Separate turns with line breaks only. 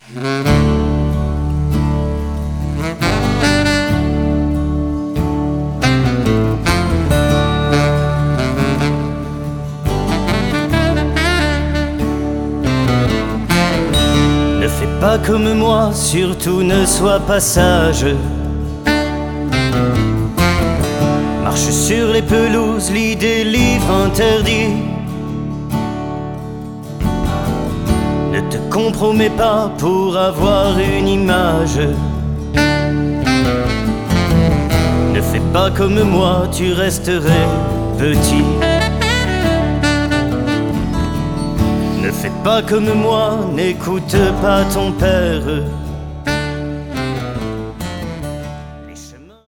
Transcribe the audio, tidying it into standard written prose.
Ne fais pas comme moi, surtout ne sois pas sage. Marche sur les pelouses, lis des livres interdits. Ne te compromets pas pour avoir une image. Ne fais pas comme moi, tu resterais petit. Ne fais pas comme moi, n'écoute pas ton père.